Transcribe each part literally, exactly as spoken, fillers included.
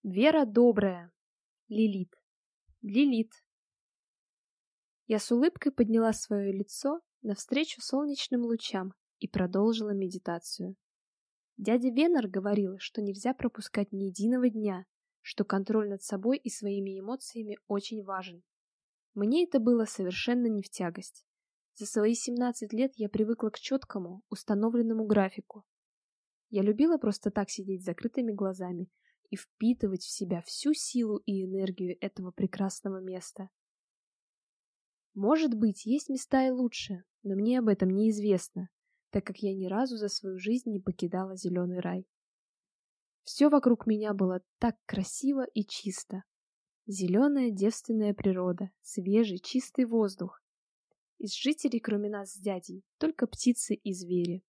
Вера добрая. Лилит. Лилит. Я с улыбкой подняла свое лицо навстречу солнечным лучам и продолжила медитацию. Дядя Венер говорил, что нельзя пропускать ни единого дня, что контроль над собой и своими эмоциями очень важен. Мне это было совершенно не в тягость. За свои семнадцать лет я привыкла к четкому, установленному графику. Я любила просто так сидеть с закрытыми глазами и впитывать в себя всю силу и энергию этого прекрасного места. Может быть, есть места и лучше, но мне об этом неизвестно, так как я ни разу за свою жизнь не покидала зеленый рай. Все вокруг меня было так красиво и чисто. Зеленая девственная природа, свежий чистый воздух. Из жителей, кроме нас с дядей, только птицы и звери.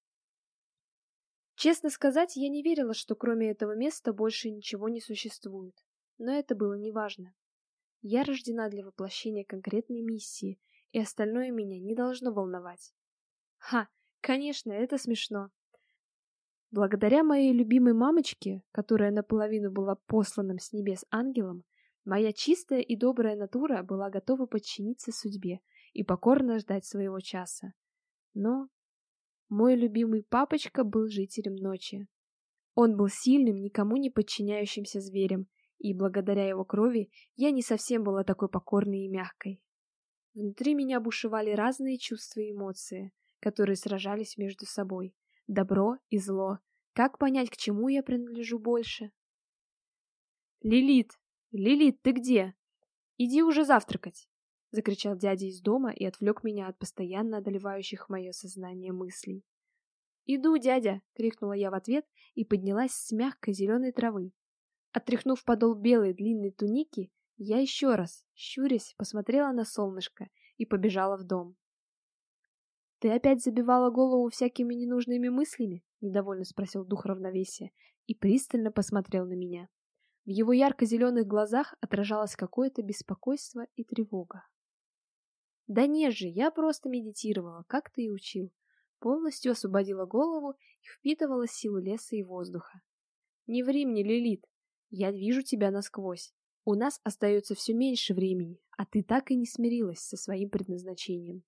Честно сказать, я не верила, что кроме этого места больше ничего не существует. Но это было неважно. Я рождена для воплощения конкретной миссии, и остальное меня не должно волновать. Ха, конечно, это смешно. Благодаря моей любимой мамочке, которая наполовину была посланным с небес ангелом, моя чистая и добрая натура была готова подчиниться судьбе и покорно ждать своего часа. Но мой любимый папочка был жителем ночи. Он был сильным, никому не подчиняющимся зверем, и благодаря его крови я не совсем была такой покорной и мягкой. Внутри меня бушевали разные чувства и эмоции, которые сражались между собой. Добро и зло. Как понять, к чему я принадлежу больше? «Лилит! Лилит, ты где? Иди уже завтракать!» — закричал дядя из дома и отвлек меня от постоянно одолевающих мое сознание мыслей. «Иду, дядя!» — крикнула я в ответ и поднялась с мягкой зеленой травы. Отряхнув подол белой длинной туники, я еще раз, щурясь, посмотрела на солнышко и побежала в дом. «Ты опять забивала голову всякими ненужными мыслями?» — недовольно спросил дух равновесия и пристально посмотрел на меня. В его ярко-зеленых глазах отражалось какое-то беспокойство и тревога. «Да нет же, я просто медитировала, как ты и учил». Полностью освободила голову и впитывала силу леса и воздуха. «Не ври мне, Лилит, я вижу тебя насквозь. У нас остается все меньше времени, а ты так и не смирилась со своим предназначением».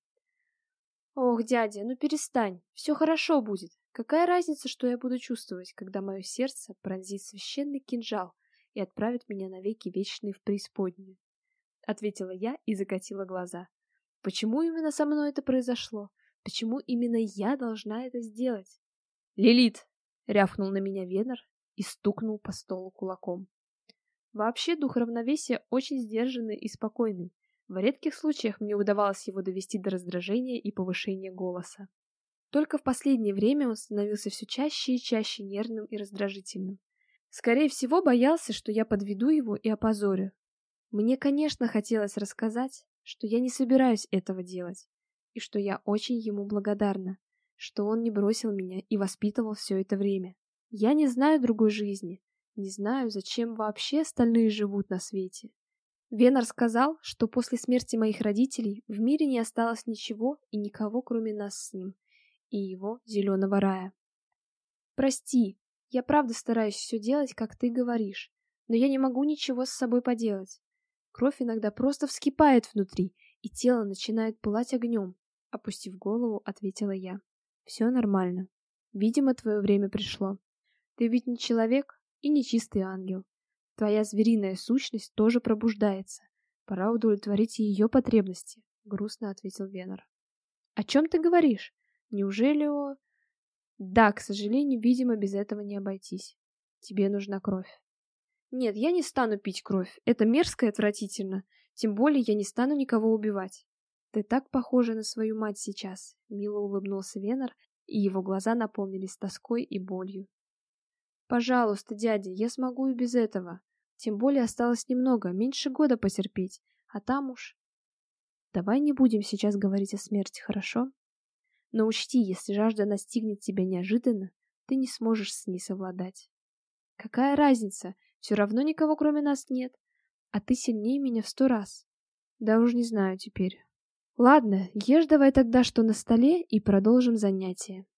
«Ох, дядя, ну перестань, все хорошо будет. Какая разница, что я буду чувствовать, когда мое сердце пронзит священный кинжал и отправит меня навеки вечные в преисподнюю?» Ответила я и закатила глаза. Почему именно со мной это произошло? Почему именно я должна это сделать? «Лилит!» — рявкнул на меня Венер и стукнул по столу кулаком. Вообще дух равновесия очень сдержанный и спокойный. В редких случаях мне удавалось его довести до раздражения и повышения голоса. Только в последнее время он становился все чаще и чаще нервным и раздражительным. Скорее всего, боялся, что я подведу его и опозорю. Мне, конечно, хотелось рассказать, что я не собираюсь этого делать, и что я очень ему благодарна, что он не бросил меня и воспитывал все это время. Я не знаю другой жизни, не знаю, зачем вообще остальные живут на свете. Венер сказал, что после смерти моих родителей в мире не осталось ничего и никого, кроме нас с ним и его зеленого рая. Прости, я правда стараюсь все делать, как ты говоришь, но я не могу ничего с собой поделать. Кровь иногда просто вскипает внутри, и тело начинает пылать огнем. Опустив голову, ответила я. Все нормально. Видимо, твое время пришло. Ты ведь не человек и не чистый ангел. Твоя звериная сущность тоже пробуждается. Пора удовлетворить ее потребности, грустно ответил Венер. О чем ты говоришь? Неужели о... Да, к сожалению, видимо, без этого не обойтись. Тебе нужна кровь. Нет, я не стану пить кровь. Это мерзко и отвратительно. Тем более я не стану никого убивать. Ты так похожа на свою мать сейчас, мило улыбнулся Венер, и его глаза наполнились тоской и болью. Пожалуйста, дядя, я смогу и без этого. Тем более осталось немного, меньше года потерпеть, а там уж... Давай не будем сейчас говорить о смерти, хорошо? Но учти, если жажда настигнет тебя неожиданно, ты не сможешь с ней совладать. Какая разница? Все равно никого кроме нас нет. А ты сильнее меня в сто раз. Да уж не знаю теперь. Ладно, ешь давай тогда, что на столе, и продолжим занятие.